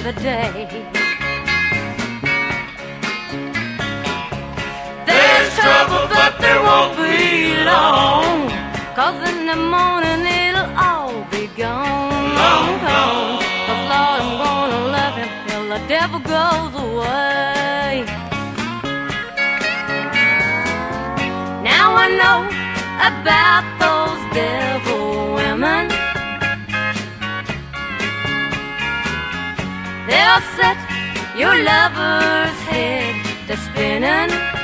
every day. There's trouble, but there won't be long, 'cause in the morning it'll all be gone. Long gone. 'Cause Lord, I'm gonna love him till the devil goes away. Now I know about those devil women. They'll set your lover's head to spinning.